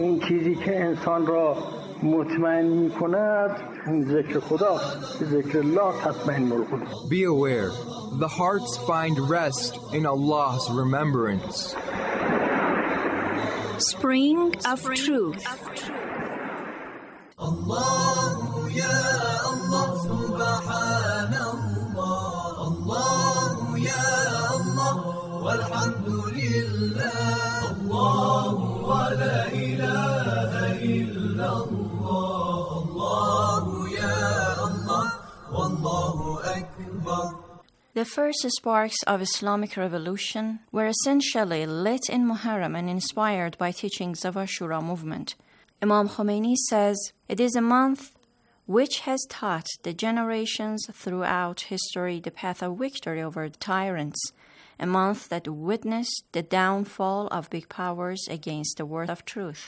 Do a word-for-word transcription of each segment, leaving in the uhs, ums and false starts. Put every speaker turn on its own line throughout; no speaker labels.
این چیزی که انسان را مطمئن می‌کند ذکر خدا، ذکر الله تطمئن القلوب.
Be aware, the hearts find rest in Allah's remembrance.
Spring of Truth.
Allah ya Allah subhanallah, Allah ya Allah walhamdulillah, Allah wa la ilaha illallah, Allah ya Allah wallahu akbar.
The first sparks of Islamic revolution were essentially lit in Muharram and inspired by teachings of Ashura movement. Imam Khomeini says, it is a month which has taught the generations throughout history the path of victory over tyrants, a month that witnessed the downfall of big powers against the word of truth.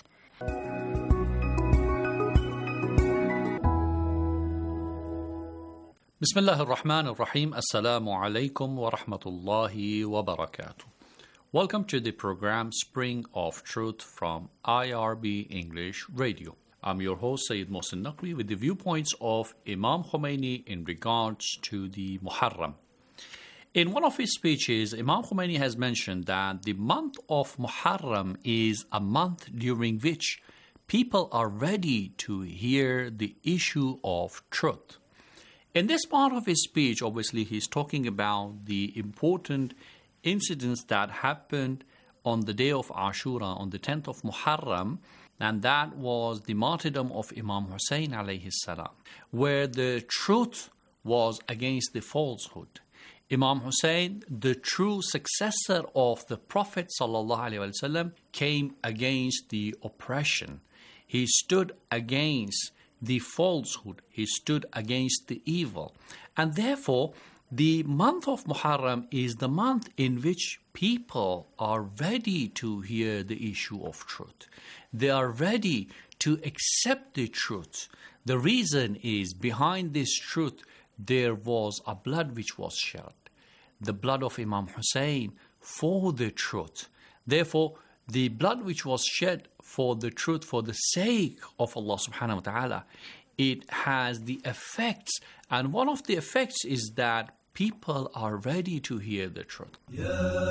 Bismillah ar-Rahman ar-Rahim. Assalamu alaikum wa rahmatullahi wa barakatuh. Welcome to the program Spring of Truth from I R B English Radio. I'm your host Sayyid Mohsin Naqvi with the viewpoints of Imam Khomeini in regards to the Muharram. In one of his speeches, Imam Khomeini has mentioned that the month of Muharram is a month during which people are ready to hear the issue of truth. In this part of his speech, obviously, he's talking about the important incidents that happened on the day of Ashura, on the tenth of Muharram, and that was the martyrdom of Imam Hussein alayhi salam, where the truth was against the falsehood. Imam Hussein, the true successor of the Prophet sallallahu alaihi wasallam, came against the oppression. He stood against the falsehood. He stood against the evil. And therefore, the month of Muharram is the month in which people are ready to hear the issue of truth. They are ready to accept the truth. The reason is, behind this truth, there was a blood which was shed. The blood of Imam Hussein for the truth. Therefore, the blood which was shed for the truth, for the sake of Allah subhanahu wa ta'ala, it has the effects. And one of the effects is that people are ready to hear the truth.
Ya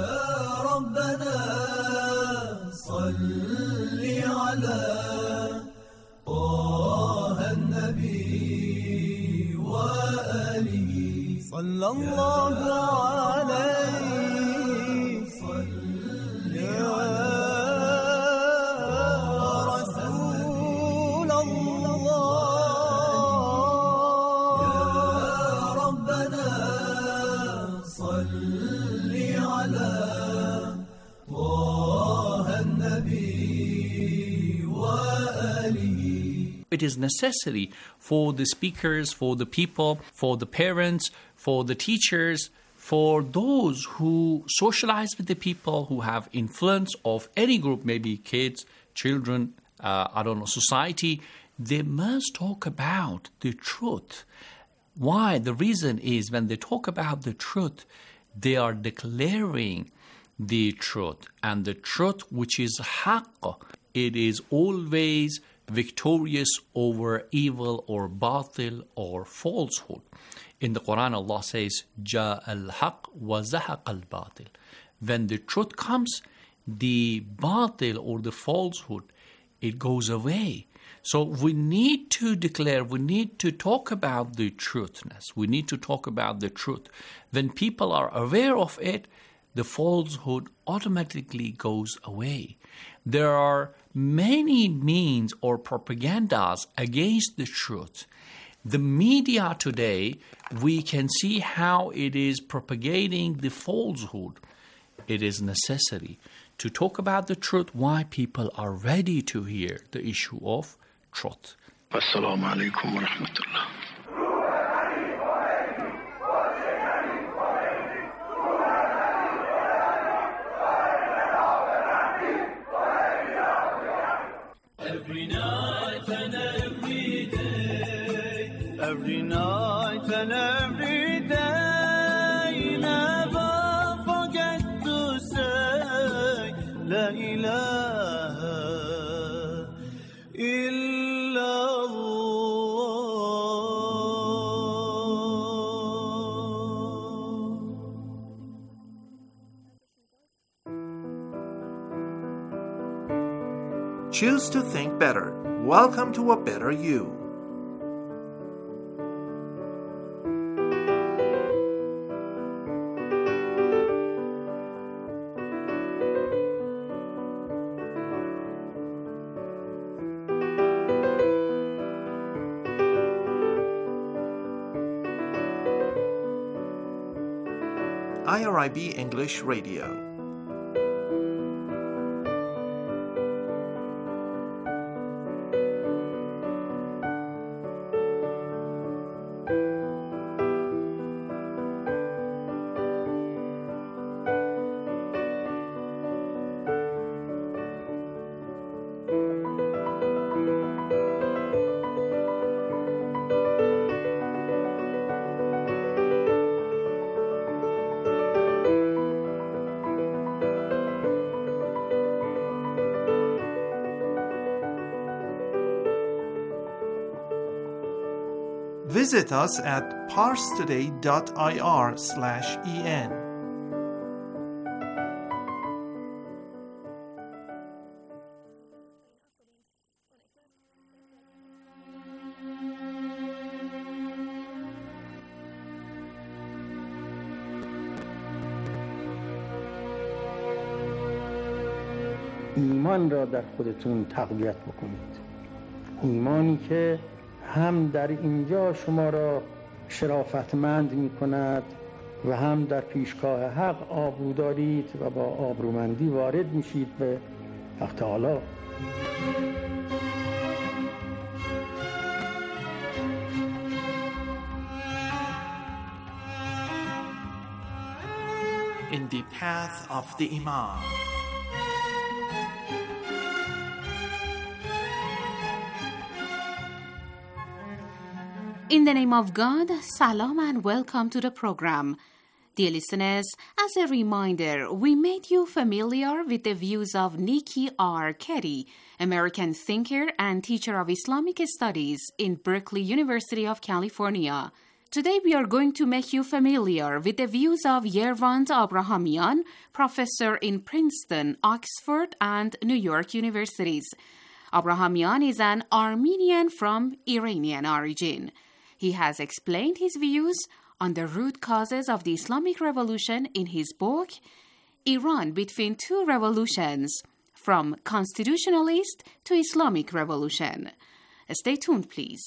Rabbana salli ala Taha an-Nabi wa alihi sallallahu alayhi salli ala
It is necessary for the speakers, for the people, for the parents, for the teachers, for those who socialize with the people, who have influence of any group, maybe kids, children, uh, I don't know, society. They must talk about the truth. Why? The reason is, when they talk about the truth, they are declaring the truth. And the truth, which is haqq, it is always victorious over evil or batil or falsehood. In the Quran, Allah says, Ja al-haq wa zahaq al-batil. When the truth comes, the batil or the falsehood, it goes away. So we need to declare, we need to talk about the truthness. We need to talk about the truth. When people are aware of it, the falsehood automatically goes away. There are many means or propagandas against the truth. The media today, we can see how it is propagating the falsehood. It is necessary to talk about the truth, why people are ready to hear the issue of truth.
Assalamu alaikum wa rahmatullah.
Every night and every day, every night and every day, never forget to say La ilaha
Choose to think better. Welcome to a better you. I R I B English Radio. Visit us at parstoday.ir slash en.
ایمان را در خودتون تقویت بکنید. ایمانی که هم در اینجا شما را شرافتمند می کند و هم در پیشگاه حق آبرو دارید و با آبرومندی وارد میشید به حق تعالی.
In the path of the Imam.
In the name of God, salam and welcome to the program. Dear listeners, as a reminder, we made you familiar with the views of Nikki R. Keddie, American thinker and teacher of Islamic studies in Berkeley University of California. Today we are going to make you familiar with the views of Yervand Abrahamian, professor in Princeton, Oxford, and New York universities. Abrahamian is an Armenian from Iranian origin. He has explained his views on the root causes of the Islamic Revolution in his book, Iran Between Two Revolutions, From Constitutionalist to Islamic Revolution. Stay tuned, please.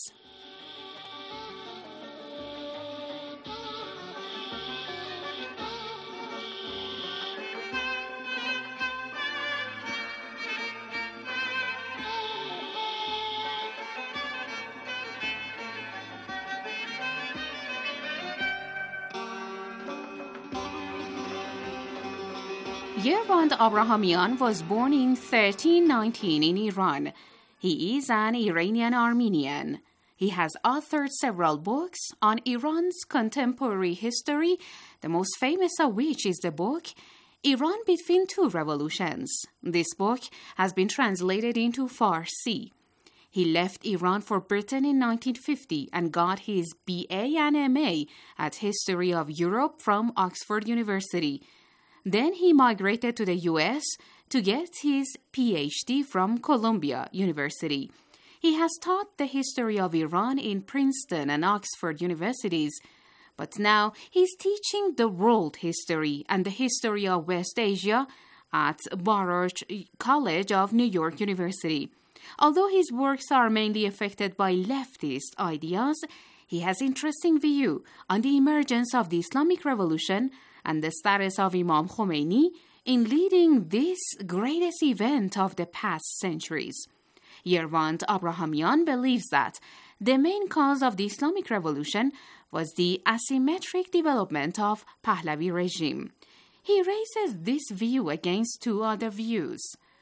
Yervand Abrahamian was born in thirteen nineteen in Iran. He is an Iranian Armenian. He has authored several books on Iran's contemporary history, the most famous of which is the book Iran Between Two Revolutions. This book has been translated into Farsi. He left Iran for Britain in nineteen fifty and got his B A and M A at History of Europe from Oxford University. Then he migrated to the U S to get his P H D from Columbia University. He has taught the history of Iran in Princeton and Oxford universities, but now he's teaching the world history and the history of West Asia at Baruch College of New York University. Although his works are mainly affected by leftist ideas, he has interesting view on the emergence of the Islamic Revolution and the status of Imam Khomeini in leading this greatest event of the past centuries. Yervand Abrahamian believes that the main cause of the Islamic Revolution was the asymmetric development of Pahlavi regime. He raises this view against two other views.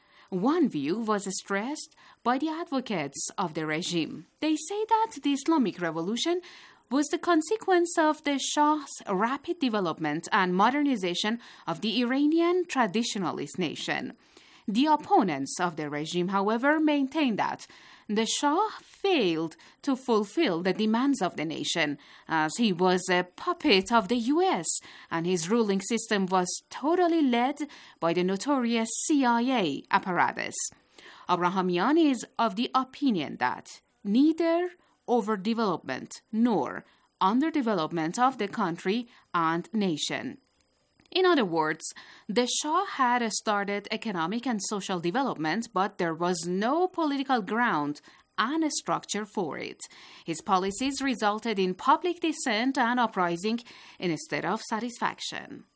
One view was stressed by the advocates of the regime. They say that the Islamic Revolution was the consequence of the Shah's rapid development and modernization of the Iranian traditionalist nation. The opponents of the regime, however, maintain that the Shah failed to fulfill the demands of the nation, as he was a puppet of the U S and his ruling system was totally led by the notorious C I A apparatus. Abrahamian is of the opinion that neither overdevelopment nor underdevelopment of the country and nation. In other words, the Shah had started economic and social development, but there was no political ground and a structure for it. His policies resulted in public dissent and uprising instead of satisfaction.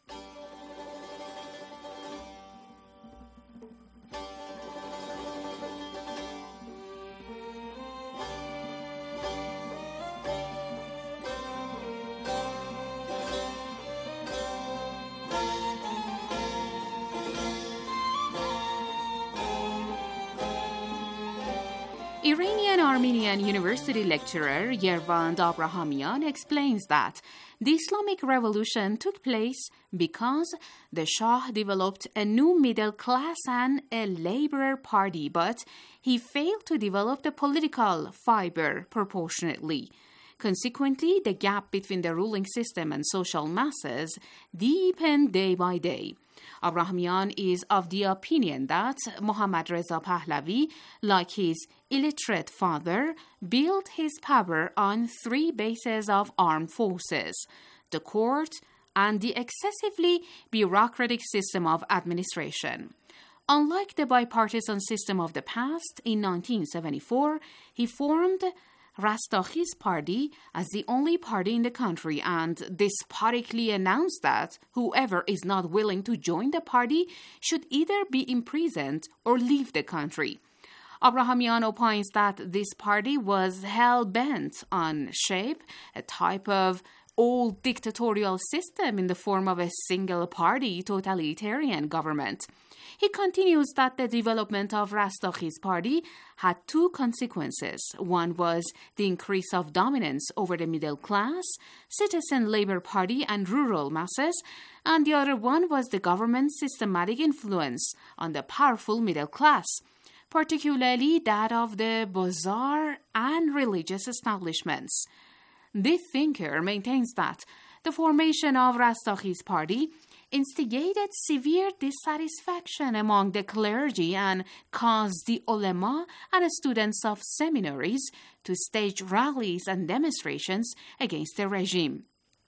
Iranian Armenian University lecturer Yervand Abrahamian explains that the Islamic Revolution took place because the Shah developed a new middle class and a laborer party, but he failed to develop the political fiber proportionately. Consequently, the gap between the ruling system and social masses deepened day by day. Abrahamian is of the opinion that Mohammad Reza Pahlavi, like his illiterate father, built his power on three bases of armed forces: the court and the excessively bureaucratic system of administration. Unlike the bipartisan system of the past, in nineteen seventy-four, he formed Rastakhi's party as the only party in the country and despotically announced that whoever is not willing to join the party should either be imprisoned or leave the country. Abrahamian opines that this party was hell-bent on shape a type of old dictatorial system in the form of a single-party totalitarian government. He continues that the development of Rastakhi's party had two consequences. One was the increase of dominance over the middle class, citizen labor party, and rural masses, and the other one was the government's systematic influence on the powerful middle class, particularly that of the bazaar and religious establishments. The thinker maintains that the formation of Rastakhi's party instigated severe dissatisfaction among the clergy and caused the ulema and students of seminaries to stage rallies and demonstrations against the regime.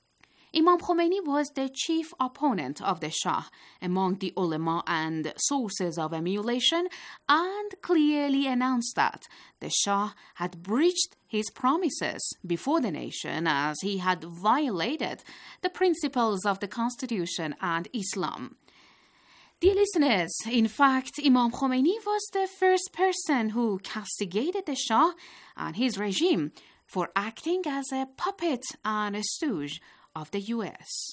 Imam Khomeini was the chief opponent of the Shah among the ulema and sources of emulation, and clearly announced that the Shah had breached his promises before the nation as he had violated the principles of the Constitution and Islam. Dear listeners, in fact, Imam Khomeini was the first person who castigated the Shah and his regime for acting as a puppet and a stooge of the U S.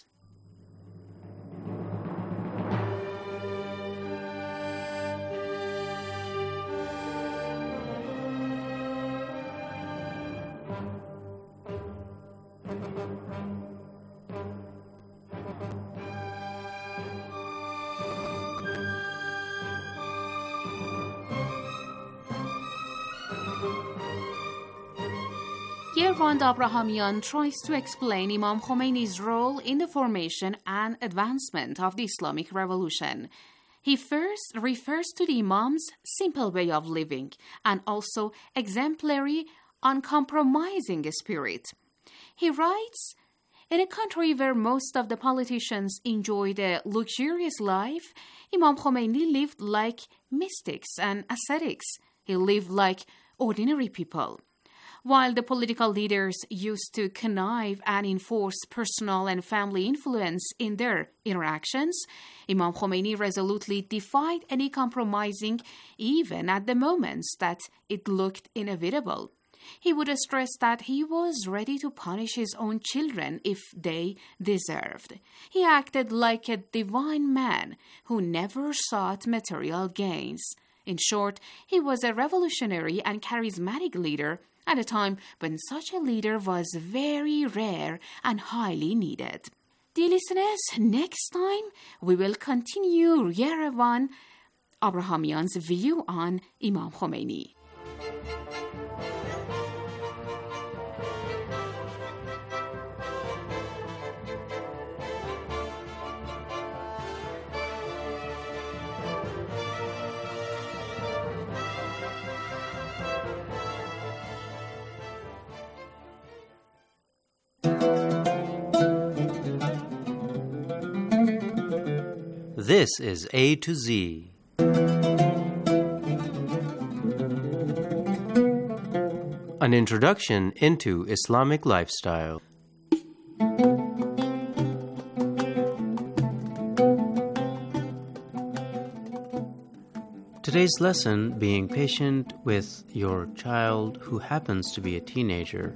Yervand Abrahamian tries to explain Imam Khomeini's role in the formation and advancement of the Islamic Revolution. He first refers to the Imam's simple way of living and also exemplary, uncompromising spirit. He writes, "In a country where most of the politicians enjoyed a luxurious life, Imam Khomeini lived like mystics and ascetics. He lived like ordinary people. While the political leaders used to connive and enforce personal and family influence in their interactions, Imam Khomeini resolutely defied any compromising, even at the moments that it looked inevitable. He would stress that he was ready to punish his own children if they deserved. He acted like a divine man who never sought material gains. In short, he was a revolutionary and charismatic leader at a time when such a leader was very rare and highly needed." Dear listeners, next time we will continue Yervand Abrahamian's view on Imam Khomeini.
This is A to Z. An introduction into Islamic lifestyle. Today's lesson, being patient with your child who happens to be a teenager.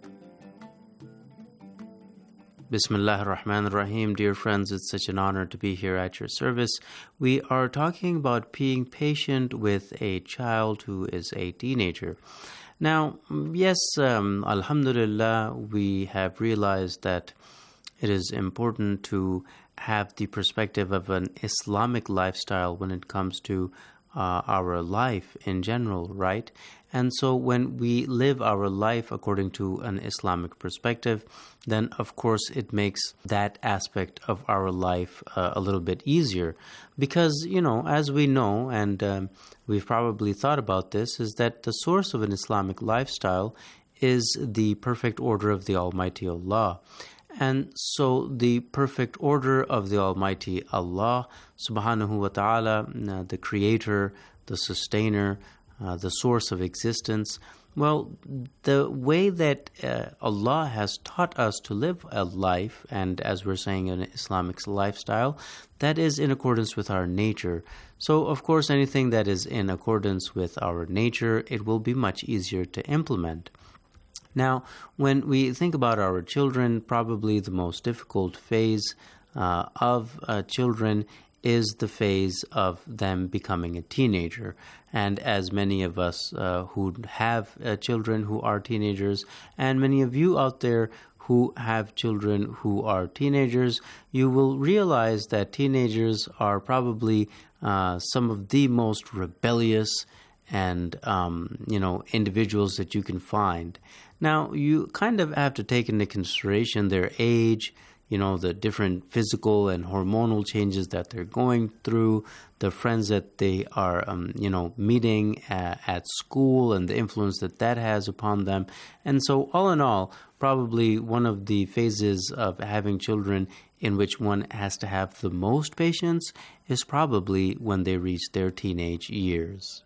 Bismillah ar-Rahman ar-Rahim. Dear friends, it's such an honor to be here at your service. We are talking about being patient with a child who is a teenager. Now, yes, um, alhamdulillah, we have realized that it is important to have the perspective of an Islamic lifestyle when it comes to uh, our life in general, right? And so when we live our life according to an Islamic perspective, then of course it makes that aspect of our life uh, a little bit easier. Because, you know, as we know, and um, we've probably thought about this, is that the source of an Islamic lifestyle is the perfect order of the Almighty Allah. And so the perfect order of the Almighty Allah, subhanahu wa ta'ala, uh, the creator, the sustainer, uh, the source of existence, well, the way that uh, Allah has taught us to live a life, and as we're saying, an Islamic lifestyle, that is in accordance with our nature. So, of course, anything that is in accordance with our nature, it will be much easier to implement. Now, when we think about our children, probably the most difficult phase uh, of uh, children is the phase of them becoming a teenager. And as many of us uh, who have uh, children who are teenagers, and many of you out there who have children who are teenagers, you will realize that teenagers are probably uh, some of the most rebellious and, um, you know, individuals that you can find. Now, you kind of have to take into consideration their age, you know, the different physical and hormonal changes that they're going through, the friends that they are, um, you know, meeting at, at school and the influence that that has upon them. And so, all in all, probably one of the phases of having children in which one has to have the most patience is probably when they reach their teenage years.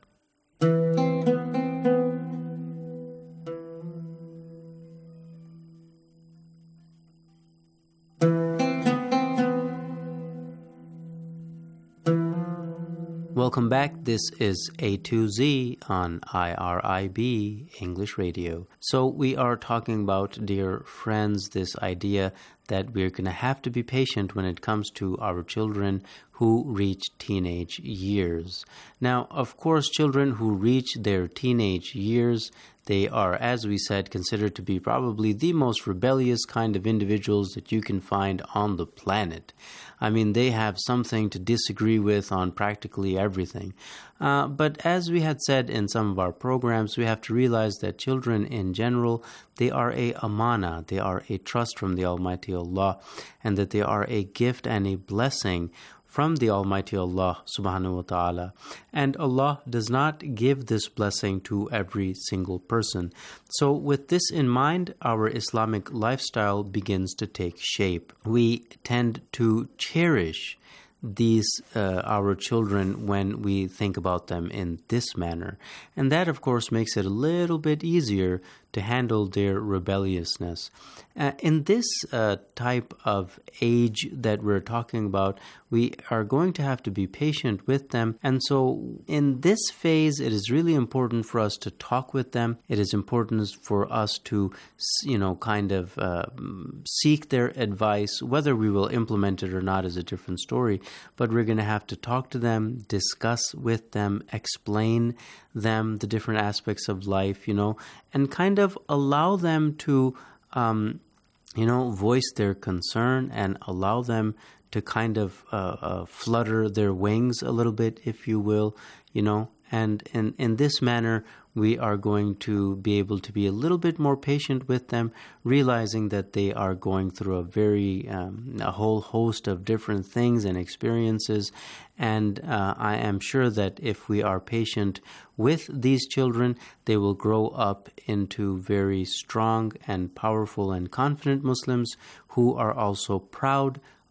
Welcome back. This is A to Z on I R I B English Radio. So we are talking about, dear friends, this idea that we're going to have to be patient when it comes to our children who reach teenage years. Now, of course, children who reach their teenage years, they are, as we said, considered to be probably the most rebellious kind of individuals that you can find on the planet. I mean, they have something to disagree with on practically everything. Uh, but as we had said in some of our programs, we have to realize that children in general, they are a amana, they are a trust from the Almighty Allah, and that they are a gift and a blessing from the Almighty Allah subhanahu wa ta'ala. And Allah does not give this blessing to every single person. So with this in mind, our Islamic lifestyle begins to take shape. We tend to cherish these uh, our children when we think about them in this manner. And that, of course, makes it a little bit easier to handle their rebelliousness. Uh, in this uh, type of age that we're talking about, we are going to have to be patient with them. And so in this phase, it is really important for us to talk with them. It is important for us to, you know, kind of uh, seek their advice. Whether we will implement it or not is a different story. But we're going to have to talk to them, discuss with them, explain them the different aspects of life, you know, and kind of allow them to, um, you know, voice their concern and allow them to kind of uh, uh, flutter their wings a little bit, if you will, you know. And in, in this manner, we are going to be able to be a little bit more patient with them, realizing that they are going through a very, um, a whole host of different things and experiences. And uh, I am sure that if we are patient with these children, they will grow up into very strong and powerful and confident Muslims who are also proud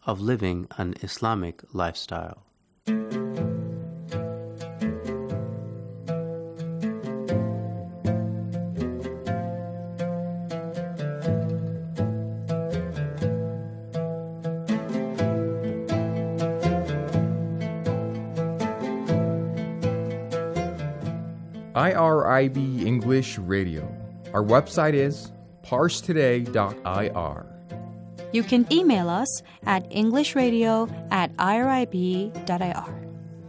of living an Islamic lifestyle.
I R I B English Radio. Our website is parse today dot I R.
You can email us at englishradio at irib dot I R.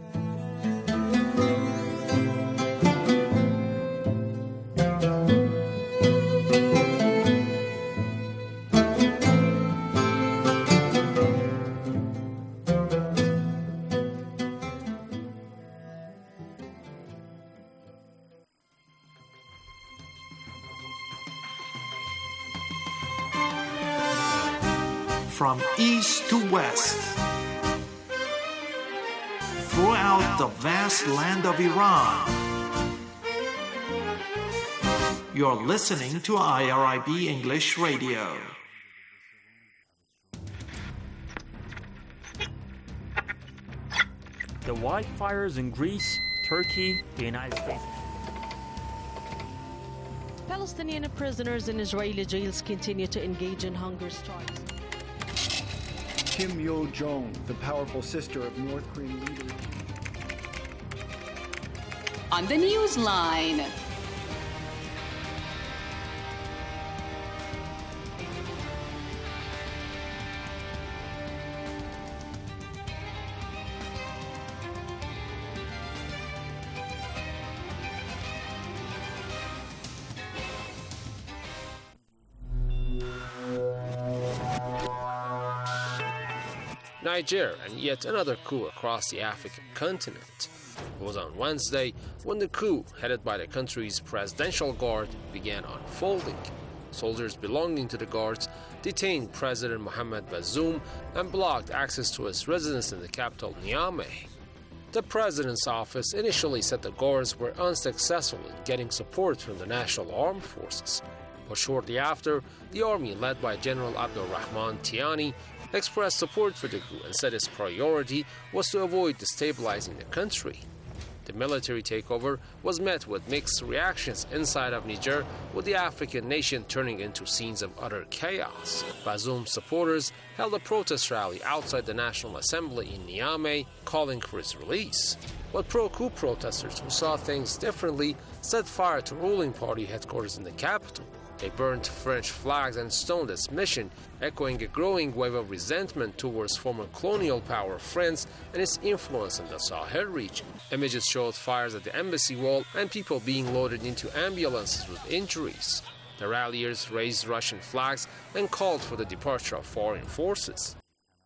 From east to west, throughout the vast land of Iran, you're listening to I R I B English Radio.
The wildfires in Greece, Turkey, the United States.
Palestinian prisoners in Israeli jails continue to engage in hunger strikes.
Kim Yo-jong, the powerful sister of North Korean leader.
On the Newsline.
Niger and yet another coup across the African continent. It was on Wednesday when the coup, headed by the country's presidential guard, began unfolding. Soldiers belonging to the guards detained President Mohamed Bazoum and blocked access to his residence in the capital, Niamey. The president's office initially said the guards were unsuccessful in getting support from the National Armed Forces. But shortly after, the army, led by General Abdulrahman Tiani, expressed support for the coup and said its priority was to avoid destabilizing the country. The military takeover was met with mixed reactions inside of Niger, with the African nation turning into scenes of utter chaos. Bazoum's supporters held a protest rally outside the National Assembly in Niamey, calling for his release. But pro-coup protesters who saw things differently set fire to ruling party headquarters in the capital. They burned French flags and stoned its mission, echoing a growing wave of resentment towards former colonial power France and its influence in the Sahel region. Images showed fires at the embassy wall and people being loaded into ambulances with injuries. The ralliers raised Russian flags and called for the departure of foreign forces.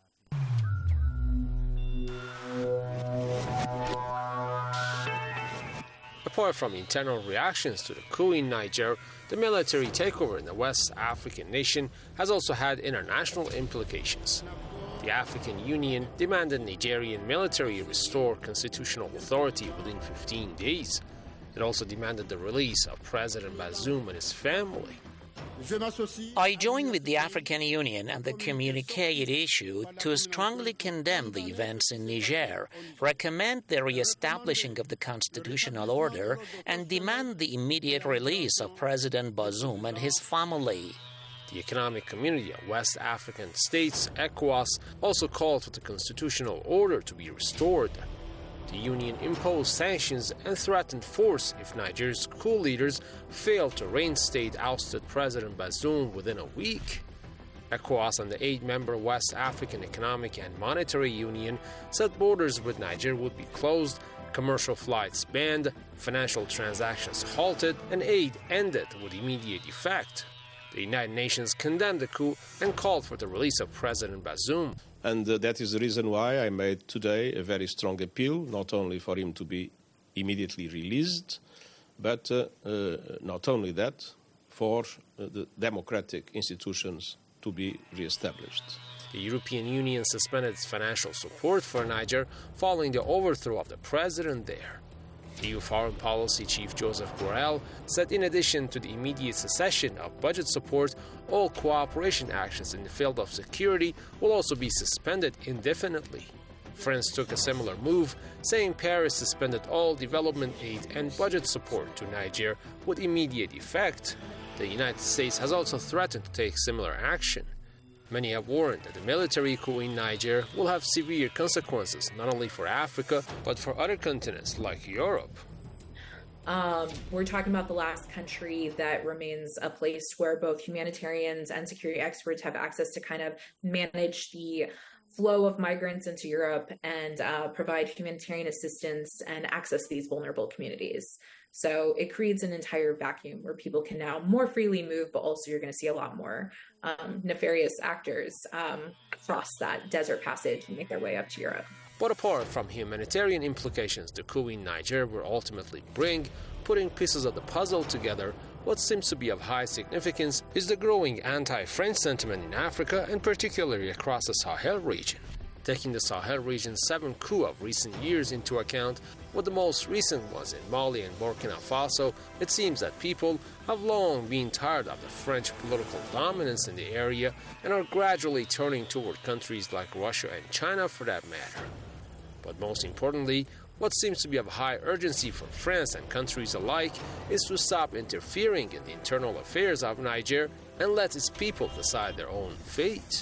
Apart from internal reactions to the coup in Niger, the military takeover in the West African nation has also had international implications. The African Union demanded Nigerian military restore constitutional authority within fifteen days. It also demanded the release of President Bazoum and his family.
I join with the African Union and the communique it issued to strongly condemn the events in Niger, recommend the re-establishing of the constitutional order, and demand the immediate release of President Bazoum and his family.
The Economic Community of West African States, ECOWAS, also called for the constitutional order to be restored. The Union imposed sanctions and threatened force if Niger's coup leaders failed to reinstate ousted President Bazoum within a week. ECOWAS and the eight-member West African Economic and Monetary Union said borders with Niger would be closed, commercial flights banned, financial transactions halted, and aid ended with immediate effect. The United Nations condemned the coup and called for the release of President Bazoum.
And uh, that is the reason why I made today a very strong appeal, not only for him to be immediately released, but uh, uh, not only that, for uh, the democratic institutions to be reestablished.
The European Union suspended its financial support for Niger following the overthrow of the president there. E U Foreign Policy Chief Joseph Borrell said in addition to the immediate cessation of budget support, all cooperation actions in the field of security will also be suspended indefinitely. France took a similar move, saying Paris suspended all development aid and budget support to Niger with immediate effect. The United States has also threatened to take similar action. Many have warned that the military coup in Niger will have severe consequences not only for Africa, but for other continents like Europe.
Um, we're talking about the last country that remains a place where both humanitarians and security experts have access to kind of manage the flow of migrants into Europe and uh, provide humanitarian assistance and access to these vulnerable communities. So it creates an entire vacuum where people can now more freely move, but also you're going to see a lot more um, nefarious actors um, cross that desert passage and make their way up to Europe.
But apart from humanitarian implications the coup in Niger will ultimately bring, putting pieces of the puzzle together, what seems to be of high significance is the growing anti-French sentiment in Africa and particularly across the Sahel region. Taking the Sahel region's seven coups of recent years into account, with the most recent ones in Mali and Burkina Faso, it seems that people have long been tired of the French political dominance in the area and are gradually turning toward countries like Russia and China for that matter. But most importantly, what seems to be of high urgency for France and countries alike is to stop interfering in the internal affairs of Niger and let its people decide their own fate.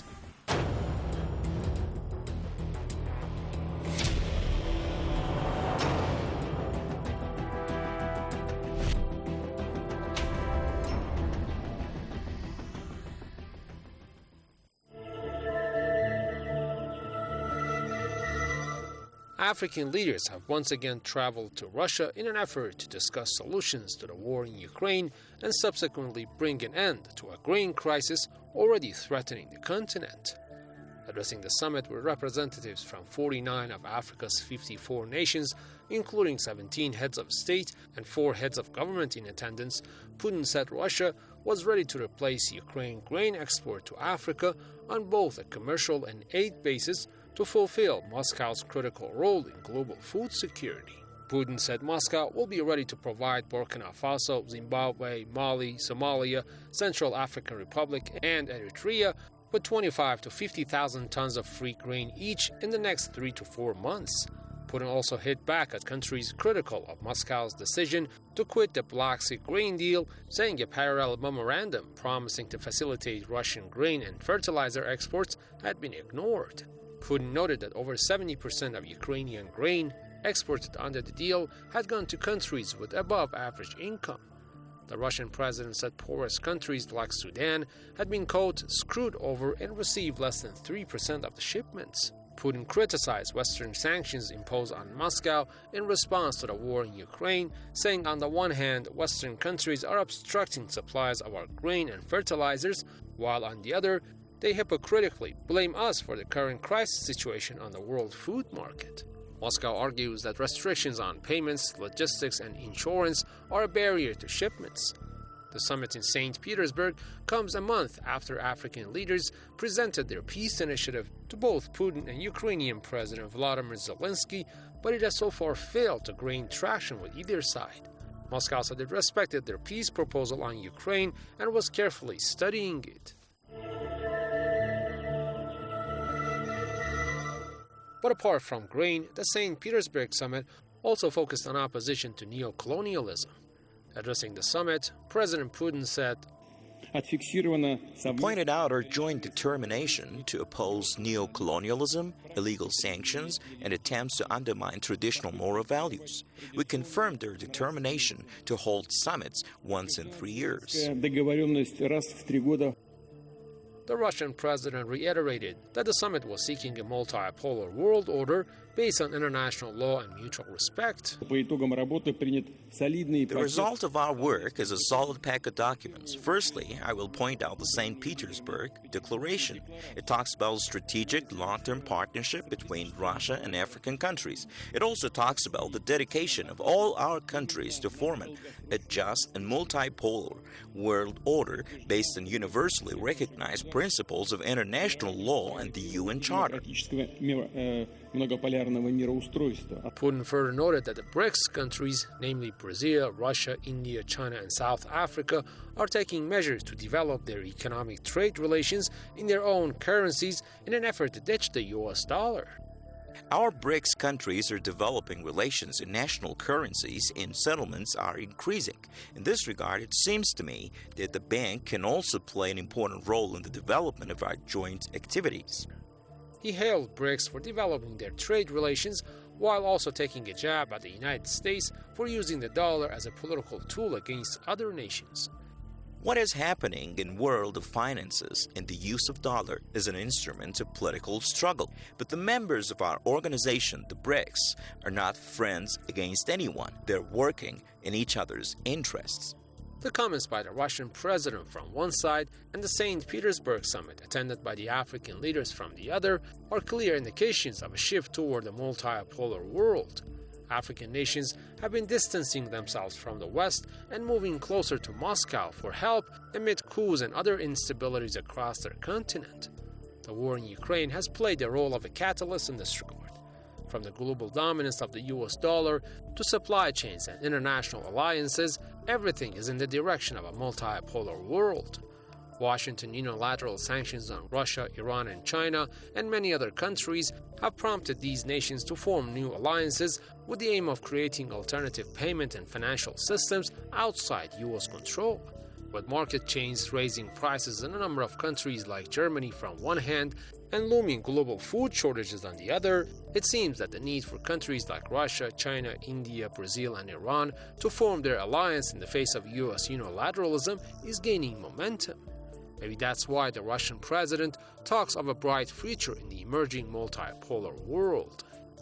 African leaders have once again traveled to Russia in an effort to discuss solutions to the war in Ukraine and subsequently bring an end to a grain crisis already threatening the continent. Addressing the summit with representatives from forty-nine of Africa's fifty-four nations, including seventeen heads of state and four heads of government in attendance, Putin said Russia was ready to replace Ukraine grain export to Africa on both a commercial and aid basis to fulfill Moscow's critical role in global food security. Putin said Moscow will be ready to provide Burkina Faso, Zimbabwe, Mali, Somalia, Central African Republic, and Eritrea with twenty-five to fifty thousand tons of free grain each in the next three to four months. Putin also hit back at countries critical of Moscow's decision to quit the Black Sea grain deal, saying a parallel memorandum promising to facilitate Russian grain and fertilizer exports had been ignored. Putin noted that over seventy percent of Ukrainian grain exported under the deal had gone to countries with above-average income. The Russian president said poorest countries like Sudan had been, quote, screwed over and received less than three percent of the shipments. Putin criticized Western sanctions imposed on Moscow in response to the war in Ukraine, saying on the one hand, Western countries are obstructing supplies of our grain and fertilizers, while on the other, they hypocritically blame us for the current crisis situation on the world food market. Moscow argues that restrictions on payments, logistics, and insurance are a barrier to shipments. The summit in Saint Petersburg comes a month after African leaders presented their peace initiative to both Putin and Ukrainian President Volodymyr Zelensky, but it has so far failed to gain traction with either side. Moscow said it respected their peace proposal on Ukraine and was carefully studying it. But apart from grain, the Saint Petersburg summit also focused on opposition to neocolonialism. Addressing the summit, President Putin said,
"We pointed out our joint determination to oppose neocolonialism, illegal sanctions, and attempts to undermine traditional moral values. We confirmed our determination to hold summits once in three years."
The Russian president reiterated that the summit was seeking a multipolar world order based on international law and mutual respect.
The result of our work is a solid pack of documents. Firstly, I will point out the Saint Petersburg Declaration. It talks about strategic long-term partnership between Russia and African countries. It also talks about the dedication of all our countries to forming a just and multipolar world order based on universally recognized principles of international law and the U N Charter.
многополярного мироустройства.
Putin further noted that the BRICS countries, namely Brazil, Russia, India, China, and South Africa, are taking measures to develop their economic trade relations in their own currencies in an effort to ditch the U S dollar.
Our BRICS countries are developing relations in national currencies and settlements are increasing. In this regard, it seems to me that the bank can also play an important role in the development of our joint activities.
He hailed BRICS for developing their trade relations while also taking a jab at the United States for using the dollar as a political tool against other nations.
What is happening in the world of finances and the use of dollar is an instrument of political struggle. But the members of our organization, the BRICS, are not friends against anyone. They're working in each other's interests.
The comments by the Russian president from one side and the Saint Petersburg summit attended by the African leaders from the other are clear indications of a shift toward a multipolar world. African nations have been distancing themselves from the West and moving closer to Moscow for help amid coups and other instabilities across their continent. The war in Ukraine has played the role of a catalyst in this regard. From the global dominance of the U S dollar to supply chains and international alliances, everything is in the direction of a multipolar world. Washington unilateral sanctions on Russia, Iran, and China, and many other countries have prompted these nations to form new alliances with the aim of creating alternative payment and financial systems outside U S control. With market chains raising prices in a number of countries like Germany from one hand and looming global food shortages on the other, it seems that the need for countries like Russia, China, India, Brazil, and Iran to form their alliance in the face of U S unilateralism is gaining momentum. Maybe that's why the Russian president talks of a bright future in the emerging multipolar world.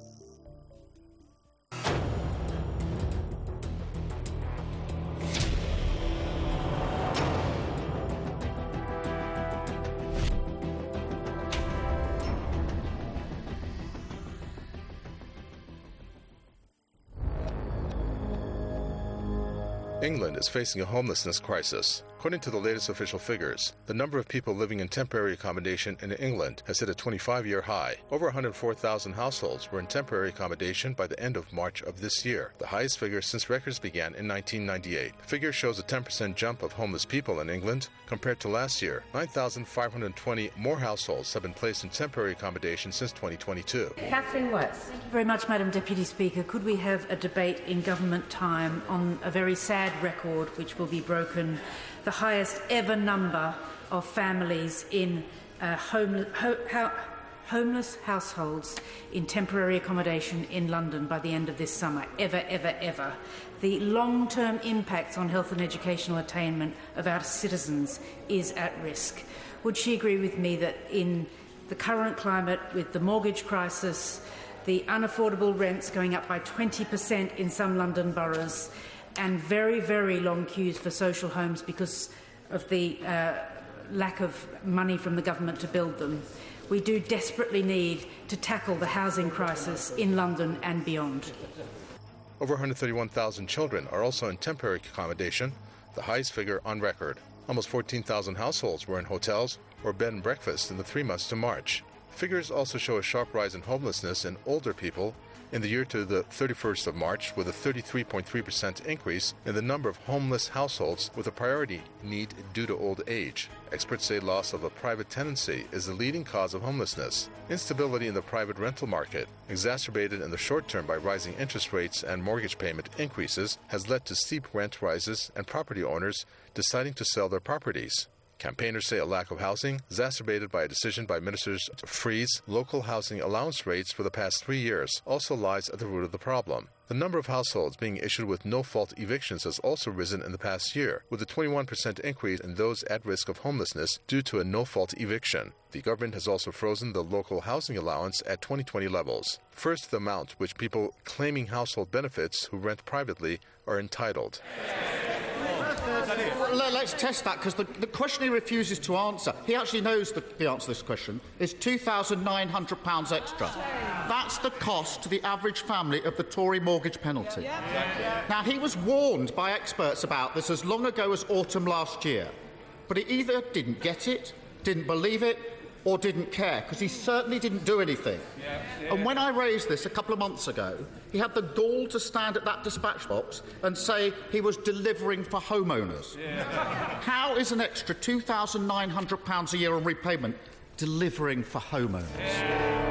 England is facing a homelessness crisis. According to the latest official figures, the number of people living in temporary accommodation in England has hit a twenty-five-year high. Over one hundred four thousand households were in temporary accommodation by the end of March of this year, the highest figure since records began in nineteen ninety-eight. The figure shows a ten percent jump of homeless people in England compared to last year. nine thousand five hundred twenty more households have been placed in temporary accommodation since twenty twenty-two.
Catherine West. Thank you very much, Madam Deputy Speaker. Could we have a debate in government time on a very sad record which will be broken? The highest ever number of families in uh, home, ho, ho, homeless households in temporary accommodation in London by the end of this summer, ever, ever, ever. The long-term impacts on health and educational attainment of our citizens is at risk. Would she agree with me that in the current climate, with the mortgage crisis, the unaffordable rents going up by twenty percent in some London boroughs, and very, very long queues for social homes because of the uh, lack of money from the government to build them, we do desperately need to tackle the housing crisis in London and beyond.
Over one hundred thirty-one thousand children are also in temporary accommodation, the highest figure on record. Almost fourteen thousand households were in hotels or bed and breakfast in the three months to March. Figures also show a sharp rise in homelessness in older people in the year to the thirty-first of March, with a thirty-three point three percent increase in the number of homeless households with a priority need due to old age. Experts say loss of a private tenancy is the leading cause of homelessness. Instability in the private rental market, exacerbated in the short term by rising interest rates and mortgage payment increases, has led to steep rent rises and property owners deciding to sell their properties. Campaigners say a lack of housing, exacerbated by a decision by ministers to freeze local housing allowance rates for the past three years, also lies at the root of the problem. The number of households being issued with no-fault evictions has also risen in the past year, with a twenty-one percent increase in those at risk of homelessness due to a no-fault eviction. The government has also frozen the local housing allowance at twenty twenty levels. First, the amount which people claiming household benefits who rent privately are entitled.
Let's test that, because the, the question he refuses to answer, he actually knows the, the answer to this question, is two thousand nine hundred pounds extra. That's the cost to the average family of the Tory mortgage penalty. Now, he was warned by experts about this as long ago as autumn last year, but he either didn't get it, didn't believe it, or didn't care, because he certainly didn't do anything. Yeah, yeah. And when I raised this a couple of months ago, he had the gall to stand at that dispatch box and say he was delivering for homeowners. Yeah. How is an extra two thousand nine hundred pounds a year on repayment delivering for homeowners? Yeah.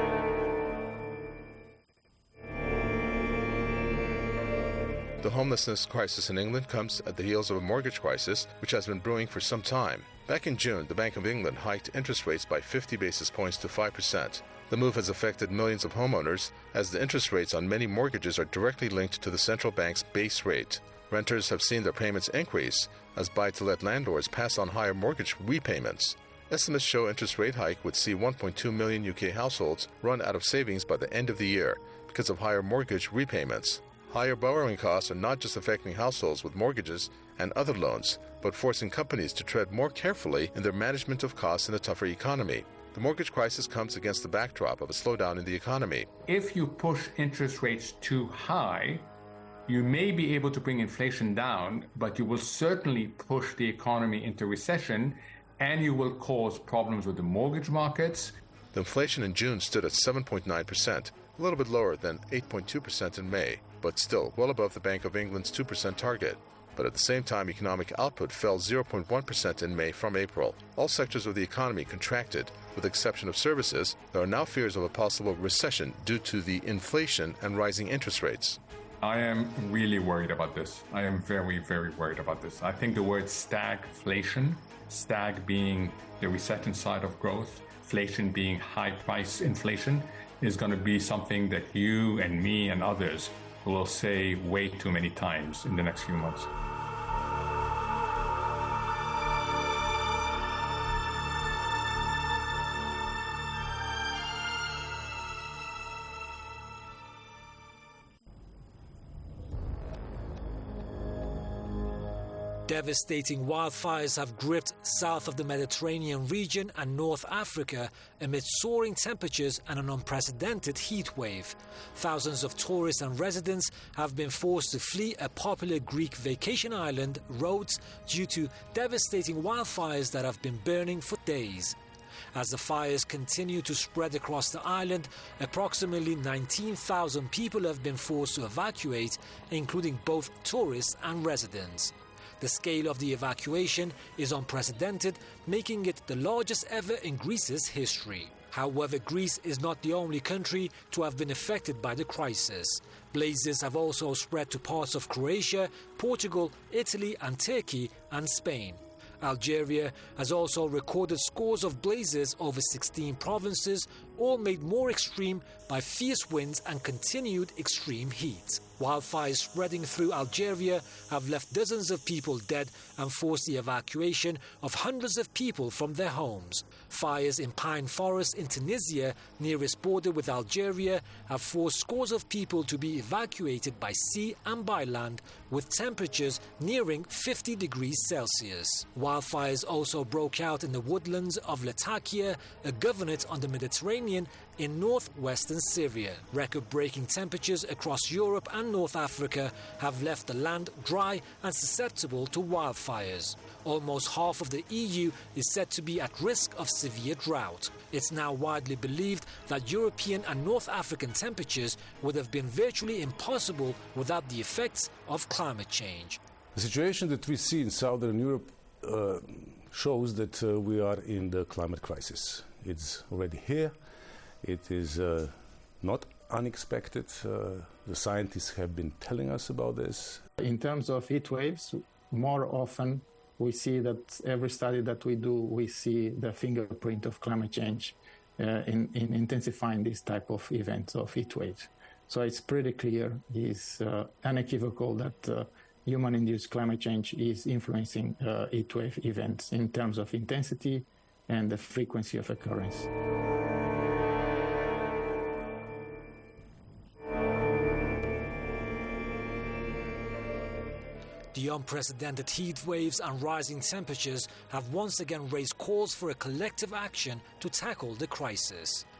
The homelessness crisis in England comes at the heels of a mortgage crisis which has been brewing for some time. Back in June, the Bank of England hiked interest rates by fifty basis points to five percent. The move has affected millions of homeowners, as the interest rates on many mortgages are directly linked to the central bank's base rate. Renters have seen their payments increase as buy-to-let landlords pass on higher mortgage repayments. Estimates show interest rate hike would see one point two million U K households run out of savings by the end of the year because of higher mortgage repayments. Higher borrowing costs are not just affecting households with mortgages and other loans, but forcing companies to tread more carefully in their management of costs in a tougher economy. The mortgage crisis comes against the backdrop of a slowdown in the economy.
If you push interest rates too high, you may be able to bring inflation down, but you will certainly push the economy into recession, and you will cause problems with the mortgage markets.
The inflation in June stood at seven point nine percent, a little bit lower than eight point two percent in May, but still well above the Bank of England's two percent target. But at the same time, economic output fell zero point one percent in May from April. All sectors of the economy contracted, with the exception of services. There are now fears of a possible recession due to the inflation and rising interest rates.
I am really worried about this. I am very, very worried about this. I think the word stagflation, stag being the recession side of growth, inflation being high price inflation, is going to be something that you and me and others will say way too many times in the next few months.
Devastating wildfires have gripped south of the Mediterranean region and North Africa amid soaring temperatures and an unprecedented heat wave. Thousands of tourists and residents have been forced to flee a popular Greek vacation island, Rhodes, due to devastating wildfires that have been burning for days. As the fires continue to spread across the island, approximately nineteen thousand people have been forced to evacuate, including both tourists and residents. The scale of the evacuation is unprecedented, making it the largest ever in Greece's history. However, Greece is not the only country to have been affected by the crisis. Blazes have also spread to parts of Croatia, Portugal, Italy and Turkey and Spain. Algeria has also recorded scores of blazes over sixteen provinces, all made more extreme by fierce winds and continued extreme heat. Wildfires spreading through Algeria have left dozens of people dead and forced the evacuation of hundreds of people from their homes. Fires in pine forests in Tunisia, near its border with Algeria, have forced scores of people to be evacuated by sea and by land, with temperatures nearing fifty degrees Celsius. Wildfires also broke out in the woodlands of Latakia, a governorate on the Mediterranean in northwestern Syria. Record-breaking temperatures across Europe and North Africa have left the land dry and susceptible to wildfires. Almost half of the E U is said to be at risk of severe drought. It's now widely believed that European and North African temperatures would have been virtually impossible without the effects of climate change.
The situation that we see in Southern Europe uh, shows that uh, we are in the climate crisis. It's already here. It is uh, not unexpected. Uh, the scientists have been telling us about this.
In terms of heat waves, more often we see that every study that we do, we see the fingerprint of climate change uh, in, in intensifying this type of events of heat waves. So it's pretty clear, it's uh, unequivocal that uh, human-induced climate change is influencing uh, heat wave events in terms of intensity and the frequency of occurrence.
The unprecedented heat waves and rising temperatures have once again raised calls for a collective action to tackle the crisis.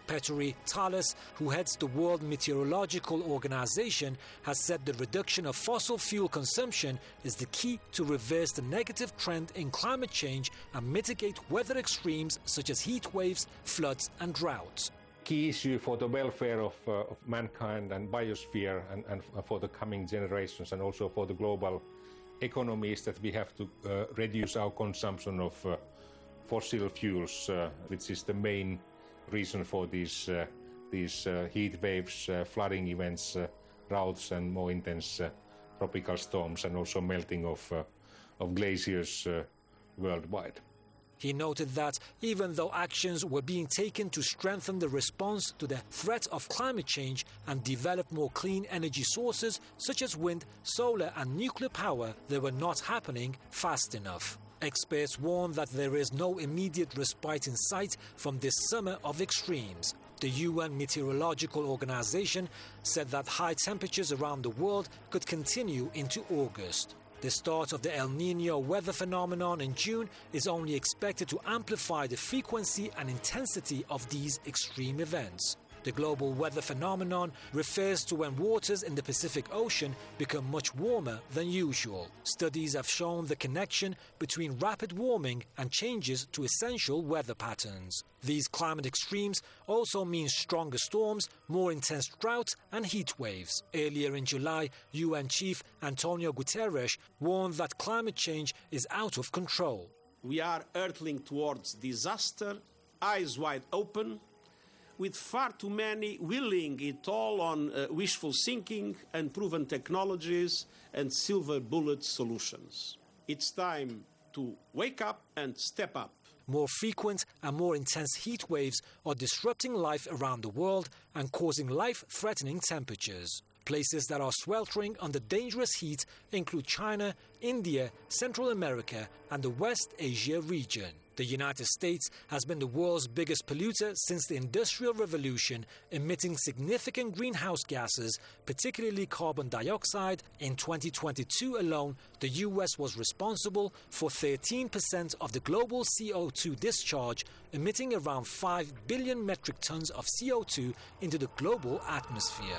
Petteri Talas, who heads the World Meteorological Organization, has said the reduction of fossil fuel consumption is the key to reverse the negative trend in climate change and mitigate weather extremes such as heat waves, floods and droughts.
Key issue for the welfare of, uh, of mankind and biosphere and, and for the coming generations and also for the global economy is that we have to uh, reduce our consumption of uh, fossil fuels, uh, which is the main reason for these, uh, these uh, heat waves, uh, flooding events, uh, droughts and more intense uh, tropical storms and also melting of, uh, of glaciers uh, worldwide.
He noted that even though actions were being taken to strengthen the response to the threat of climate change and develop more clean energy sources such as wind, solar and nuclear power, they were not happening fast enough. Experts warn that there is no immediate respite in sight from this summer of extremes. The U N Meteorological Organization said that high temperatures around the world could continue into August. The start of the El Niño weather phenomenon in June is only expected to amplify the frequency and intensity of these extreme events. The global weather phenomenon refers to when waters in the Pacific Ocean become much warmer than usual. Studies have shown the connection between rapid warming and changes to essential weather patterns. These climate extremes also mean stronger storms, more intense droughts and heat waves. Earlier in July, U N Chief Antonio Guterres warned that climate change is out of control.
We are hurtling towards disaster, eyes wide open, with far too many willing it all on uh, wishful thinking, unproven technologies and silver bullet solutions. It's time to wake up and step up.
More frequent and more intense heat waves are disrupting life around the world and causing life-threatening temperatures. Places that are sweltering under dangerous heat include China, India, Central America and the West Asia region. The United States has been the world's biggest polluter since the Industrial Revolution, emitting significant greenhouse gases, particularly carbon dioxide. In twenty twenty-two alone, the U S was responsible for thirteen percent of the global C O two discharge, emitting around five billion metric tons of C O two into the global atmosphere.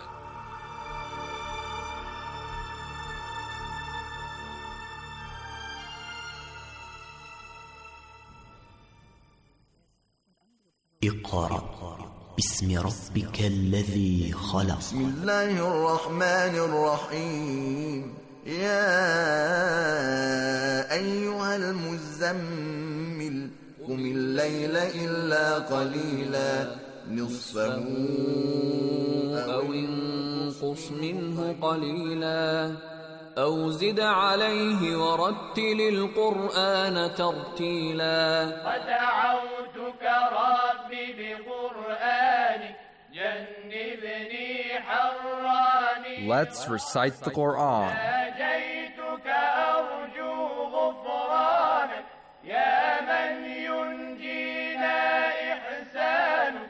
اقرأ باسم ربك الذي خلق. بسم الله الرحمن الرحيم. يا أيها المزمل قم الليل إلا قليلا نصفه أو انقص منه قليلا أو زد عليه ورتل القرآن ترتيلا. ودعوتك ربي بقرآنك جنبني حراني.
Let's recite the Quran.
ناجيتك أرجو غفرانك يا من ينجينا إحسانك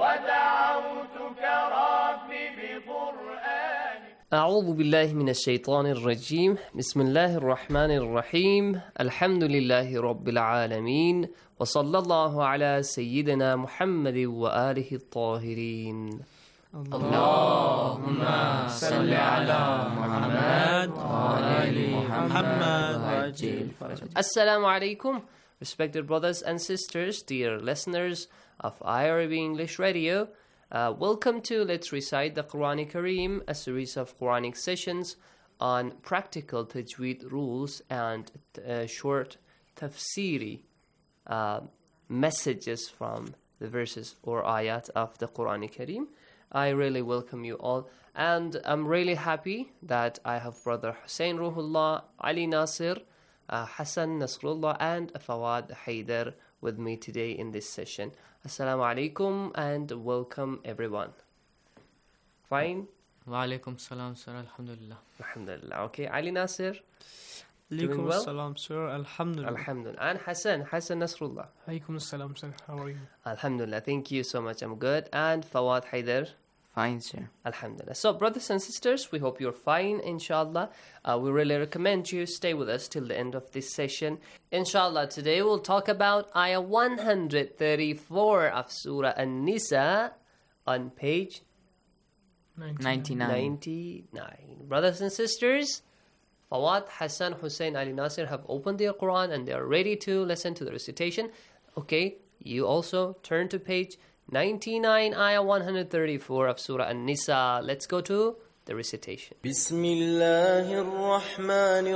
ودعوتك ربي بقرآنك.
أعوذ بالله من الشيطان الرجيم. بسم الله الرحمن الرحيم. الحمد لله رب العالمين وصلى الله على سيدنا محمد وآله الطاهرين.
اللهم صل على محمد وآل محمد.
Assalamu alaikum, respected brothers and sisters, dear listeners of I R I B English Radio. Uh, welcome to Let's Recite the Quran Kareem, a series of Quranic sessions on practical tajweed rules and uh, short tafsiri uh, messages from the verses or ayat of the Quran Kareem. I really welcome you all, and I'm really happy that I have brother Hussein Ruhullah, Ali Nasir, uh, Hassan Nasrullah and Fawad Haider with me today in this session. Assalamu alaikum and welcome everyone. Fine?
Wa alaikum salam, sir. Alhamdulillah.
Alhamdulillah. Okay, Ali Nasir.
Alaikum
well?
salam, sir. Alhamdulillah.
Alhamdulillah. And Hassan, Hassan Nasrullah.
Alaikum salam, sir. How are you?
Alhamdulillah. Thank you so much. I'm good. And Fawad Haider.
Fine, sir.
Alhamdulillah. So, brothers and sisters, we hope you're fine, inshallah. Uh, we really recommend you stay with us till the end of this session. Inshallah, today we'll talk about Ayah one hundred thirty-four of Surah An-Nisa, on page
ninety-nine.
ninety-nine. Brothers and sisters, Fawad, Hassan, Hussein, Ali Nasir have opened their Quran and they are ready to listen to the recitation. Okay, you also turn to page ninety-nine, ayah one thirty-four of Surah An-Nisa. Let's go to the recitation.
Bismillahir Rahmanir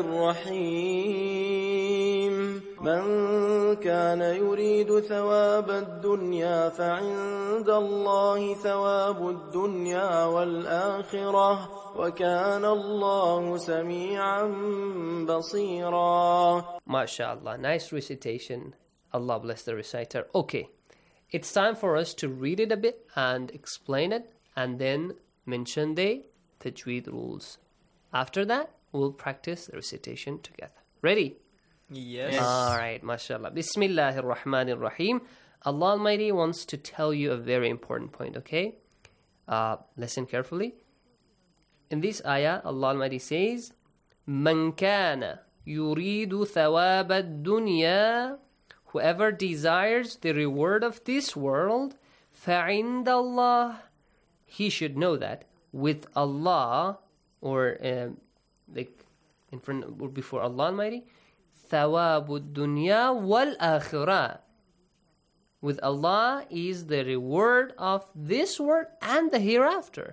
Rahim. Man kana yuridu thawab ad-dunya fa'inda Allahi thawab ad-dunya wal-akhirah wa kana Allahu sami'an basira.
MashaAllah, nice recitation. Allah bless the reciter. Okay, it's time for us to read it a bit and explain it and then mention the tajweed rules. After that, we'll practice the recitation together. Ready?
Yes.
Yes. All right, mashallah. Bismillahir Rahmanir Rahim. Allah Almighty wants to tell you a very important point, okay? Uh, listen carefully. In this ayah, Allah Almighty says, Man kana yuridu thawab ad-dunya, whoever desires the reward of this world, فَعِنْدَ اللَّهِ, he should know that with Allah, or um, like in front or before Allah Almighty, ثَوَابُ الدُّنْيَا وَالْآخِرَةِ, with Allah is the reward of this world and the hereafter.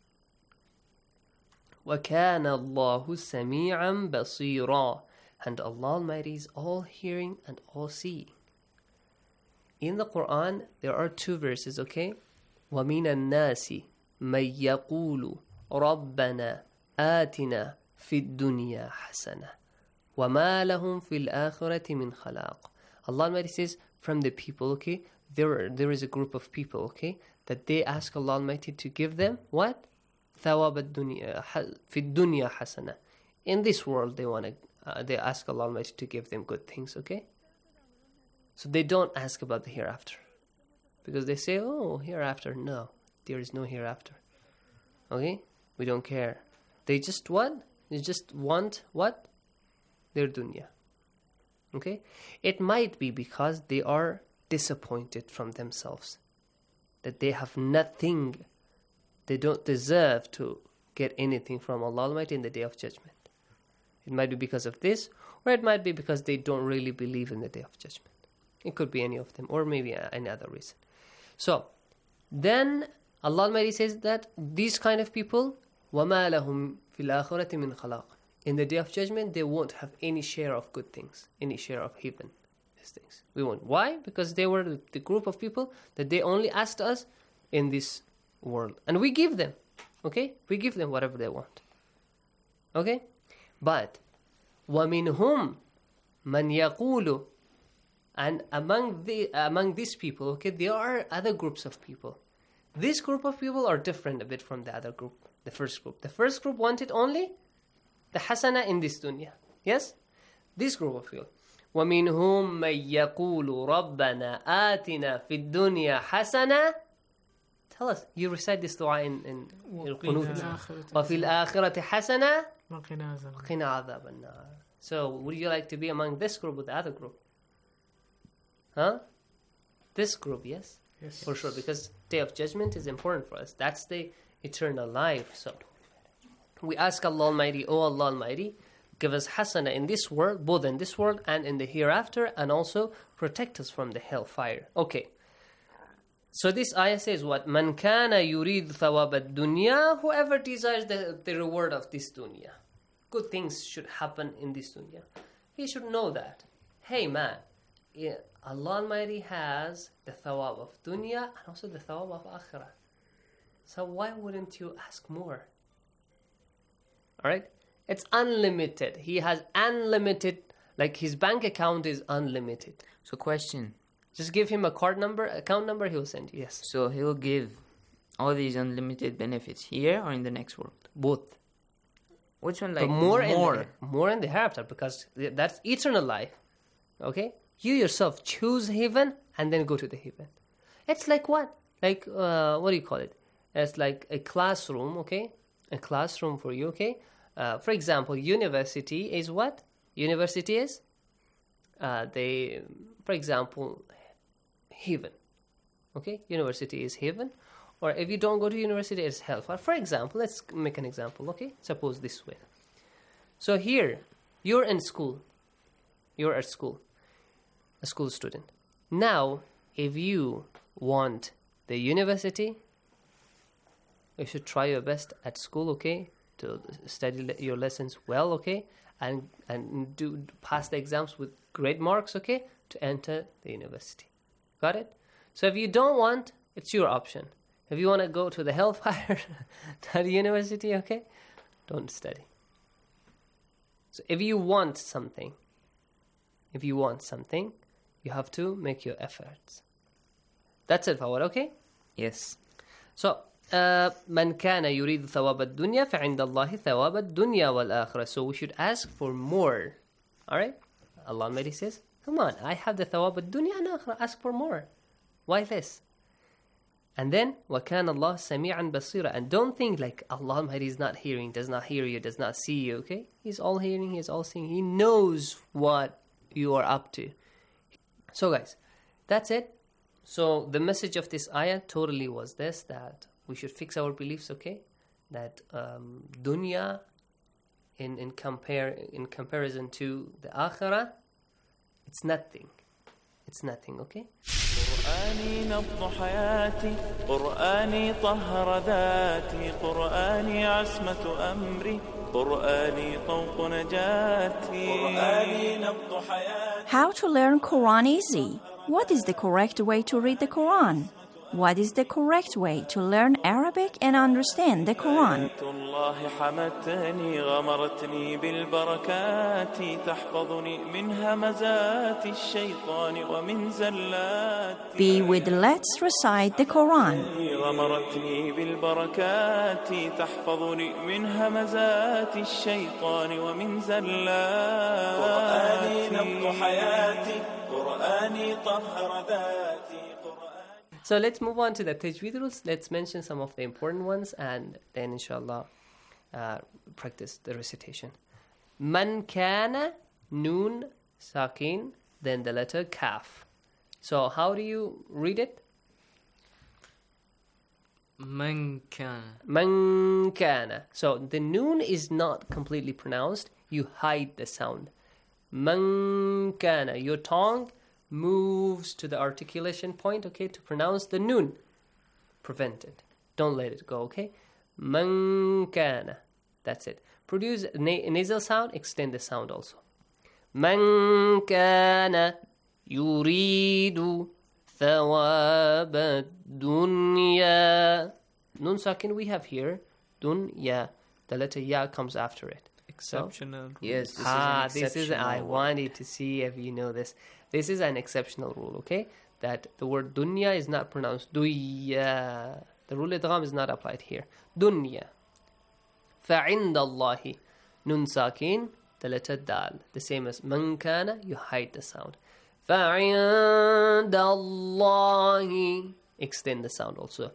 وَكَانَ اللَّهُ سَمِيعًا بَصِيرًا, and Allah Almighty is all hearing and all seeing. In the Quran, there are two verses, okay? وَمِنَ النَّاسِ مَن يَقُولُ رَبَّنَا آتِنَا فِي الدُّنْيَا حَسَنَةً وَمَا لَهُمْ فِي الْآخِرَةِ مِنْ خَلَاقٍ. Allah Almighty says, from the people, okay, there, there is a group of people, okay, that they ask Allah Almighty to give them, what? ثَوَابَ الدُّنْيَا فِي الدُّنْيا حَسَنَةً. In this world, they want to, uh, they ask Allah Almighty to give them good things, okay? So they don't ask about the hereafter. Because they say, oh, hereafter, no. There is no hereafter. Okay? We don't care. They just what? They just want what? Their dunya. Okay? It might be because they are disappointed from themselves. That they have nothing. They don't deserve to get anything from Allah Almighty in the Day of Judgment. It might be because of this, or it might be because they don't really believe in the Day of Judgment. It could be any of them, or maybe any other reason. So, then Allah Almighty says that these kind of people, وَمَا لَهُمْ فِي الْآخِرَةِ مِنْ خَلَاقٍ, in the Day of Judgment, they won't have any share of good things, any share of heaven, these things. We won't. Why? Because they were the group of people that they only asked us in this world. And we give them, okay? We give them whatever they want. Okay? But, وَمِنْهُمْ مَنْ يَقُولُ, and among the among these people, okay, there are other groups of people. This group of people are different a bit from the other group, the first group. The first group wanted only the hasana in this dunya. Yes? This group of people. وَمِنْهُمْ مَنْ يَقُولُ رَبَّنَا آتِنَا فِي الدُّنْيَا حَسَنَةً. Tell us, you recite this dua in, in Al-Qunut. وَفِي الْآخِرَةِ حَسَنَةً وَقِنَا عَذَابَ النَّارِ. So, would you like to be among this group or the other group? Huh? This group, yes?
Yes.
For sure, because Day of Judgment is important for us. That's the eternal life. So, we ask Allah Almighty, oh Allah Almighty, give us hasana in this world, both in this world and in the hereafter, and also protect us from the hellfire. Okay. So this ayah says what? Man kana yurid thawab ad-dunya, whoever desires the, the reward of this dunya. Good things should happen in this dunya. He should know that. Hey man, yeah, Allah Almighty has the thawab of dunya and also the thawab of akhirah. So why wouldn't you ask more? Alright? It's unlimited. He has unlimited, like his bank account is unlimited.
So question.
Just give him a card number, account number, he will send you. Yes.
So he will give all these unlimited benefits here or in the next world?
Both.
Which one like
but more?
more?
In the, more in the hereafter, because that's eternal life. Okay? You yourself choose heaven and then go to the heaven. It's like what? Like, uh, what do you call it? It's like a classroom, okay? A classroom for you, okay? Uh, for example, university is what? University is? Uh, they, for example, heaven. Okay? University is heaven. Or if you don't go to university, it's hellfire. For example, let's make an example, okay? Suppose this way. So here, you're in school. You're at school, a school student. Now, if you want the university, you should try your best at school, okay? To study le- your lessons well, okay? And and do pass the exams with great marks, okay? To enter the university. Got it? So if you don't want, it's your option. If you want to go to the hellfire, to the university, okay? Don't study. So if you want something, if you want something, you have to make your efforts. That's it, Fawad, okay?
Yes.
So, uh, من كان يريد ثواب الدنيا فعند الله ثواب الدنيا والآخرة. So we should ask for more. Alright? Allah Almighty says, come on, I have the ثواب الدنيا and آخرة. Ask for more. Why this? And then, وَكَانَ اللَّهُ سَمِيعًا بَصِيرًا. And don't think like Allah Almighty is not hearing, does not hear you, does not see you, okay? He's all hearing, He's all seeing. He knows what you are up to. So guys, that's it. So the message of this ayah totally was this, that we should fix our beliefs, okay? That um, dunya, in, in, compare, in comparison to the akhirah, it's nothing. It's nothing, okay?
قرآني نبض حياتي قرآني طهر ذاتي قرآني عصمة أمري قرآني طوق نجاتي قرآني نبض حياتي.
How to learn Quran easy? What is the correct way to read the Quran? What is the correct way to learn Arabic and understand the Quran?
الله حمتني غمرتني بالبركات تحفظني من همزات الشيطان ومن زلات.
Be with Let's Recite the Quran.
غمرتني بالبركات تحفظني من همزات الشيطان ومن زلات. قرآني نبض حياتي قرآني طهر ذاتي.
So let's move on to the tajweed rules. Let's mention some of the important ones and then inshallah uh, practice the recitation. Man kana, noon, sakin, then the letter kaf. So how do you read it?
Man kana.
Man kana. So the noon is not completely pronounced. You hide the sound. Man kana. Your tongue moves to the articulation point, okay, to pronounce the noon. Prevent it. Don't let it go, okay? Man kana. That's it. Produce na- nasal sound, extend the sound also. Man kana yuridu thawab dunya. Nun sakin we have here. Dunya. The letter ya comes after it.
Exceptional.
So, yes, this ah, is an this is. I wanted to see if you know this. This is an exceptional rule, okay? That the word dunya is not pronounced duya. The rule idgham is not applied here. Dunya. فَعِنْدَ اللَّهِ. Nun sakin, the letter dal. The same as man kana, you hide the sound. فَعِنْدَ اللَّهِ. Extend the sound also.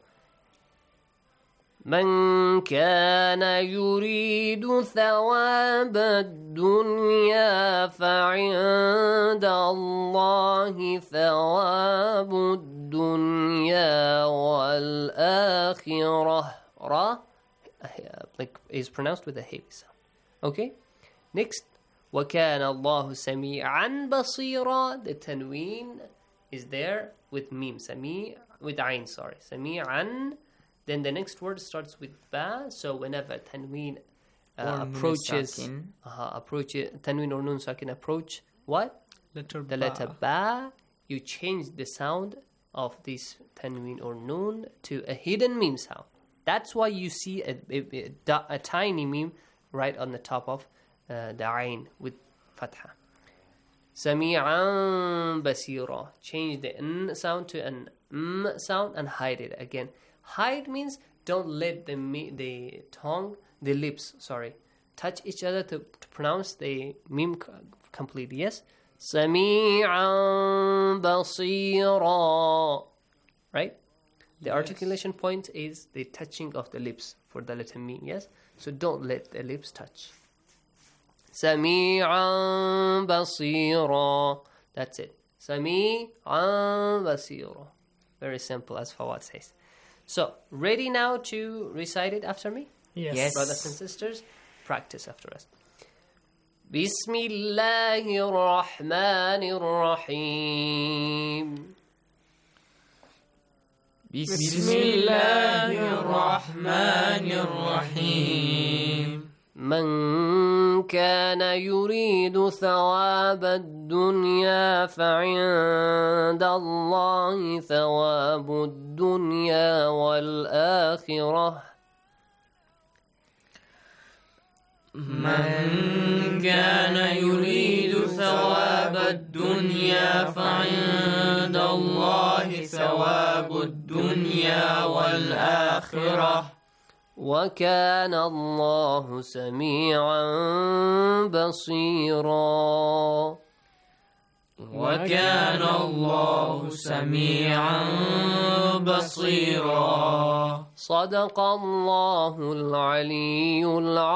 من كان يريد ثواب الدنيا فعند الله ثواب الدنيا والآخرة. Ra like is pronounced with a heavy sound. Okay? Next, وكان الله سميعا بصيرا. The tanween is there with mim. سميع with ayn, sorry. سميعا. Then the next word starts with ba. So whenever tanween uh, approaches, uh, approaches tanween or nun sakin approach what?
Letter
the
ba.
letter ba. You change the sound of this tanween or nun to a hidden mim sound. That's why you see a, a, a, a tiny mim right on the top of uh, the ayn with fatha. Sami'an basira. Change the n sound to an m sound and hide it again. Hide means don't let the the tongue, the lips, sorry, touch each other to, to pronounce the mim completely. Yes? Sami'an basira. Right? The yes. articulation point is the touching of the lips for the letter mim. Yes? So don't let the lips touch. Sami'an basira. That's it. Sami'an basira. Very simple as Fawad says. So, ready now to recite it after me?
Yes. Yes.
Brothers and sisters, practice after us. بسم الله الرحمن الرحيم
بسم الله الرحمن الرحيم
من كان يريد ثواب الدنيا فعند الله ثواب الدنيا والآخرة
من كان يريد ثواب الدنيا فعند الله ثواب الدنيا والآخرة
وكان الله سميعا بصيرا
وكان الله سميعا بصيرا
صدق الله العلي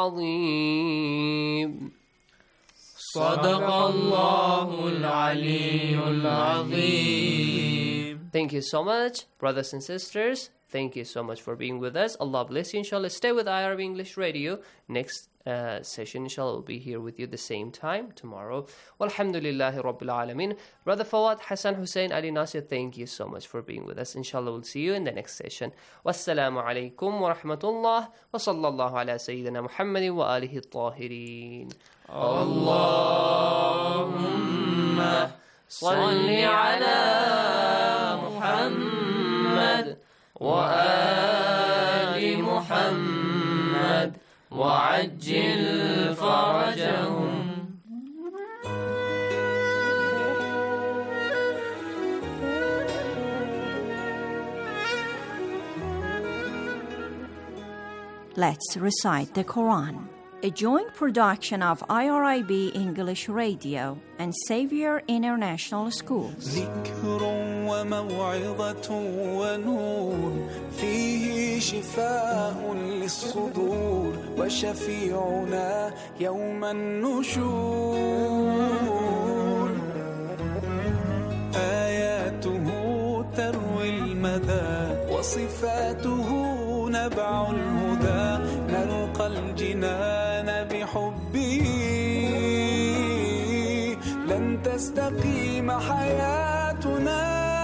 العظيم
صدق الله العلي العظيم.
Thank you so much, brothers and sisters. Thank you so much for being with us. Allah bless you, inshallah. Stay with I R B English Radio. Next uh, session, inshallah, will be here with you the same time tomorrow. Walhamdulillahi Rabbil Alameen. Brother Fawad, Hassan, Hussein, Ali Nasir, thank you so much for being with us. Inshallah, we'll see you in the next session. Wassalamu alaikum wa rahmatullah wa sallallahu ala Sayyidina Muhammadin wa alihi at-tahirin.
Allahumma salli ala Muhammad وآل محمد وعجل فرجهم.
Let's recite the Quran. A joint production of I R I B English Radio and Xavier International Schools.
ذكر وموعظة ونور فيه شفاء للصدور وشفيعنا يوم النشور آياته تروي المدى وصفاته نبع الهدى نلقى الجنان بحبه لن تستقيم حياتنا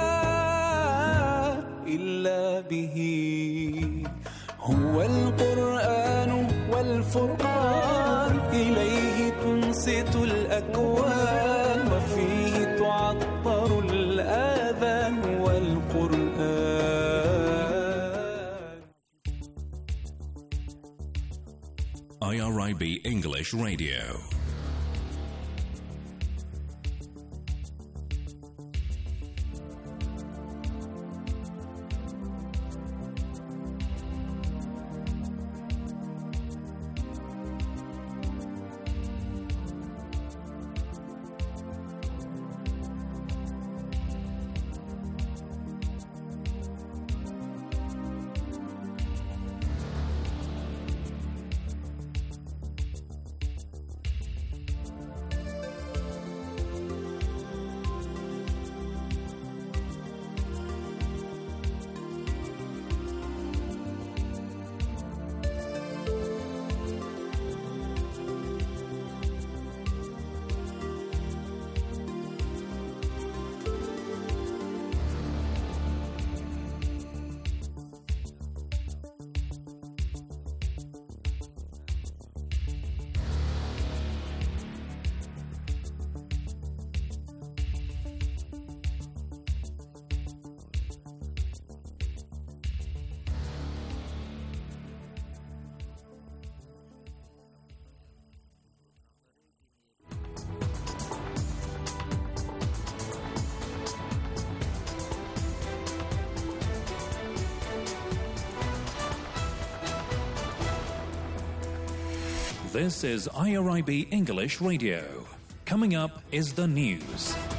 إلا به هو القرآن والفرقان إليه تنصت الأكوان وفيه تعطر الآذان والقرآن.
I R I B English Radio. This is I R I B English Radio. Coming up is the news.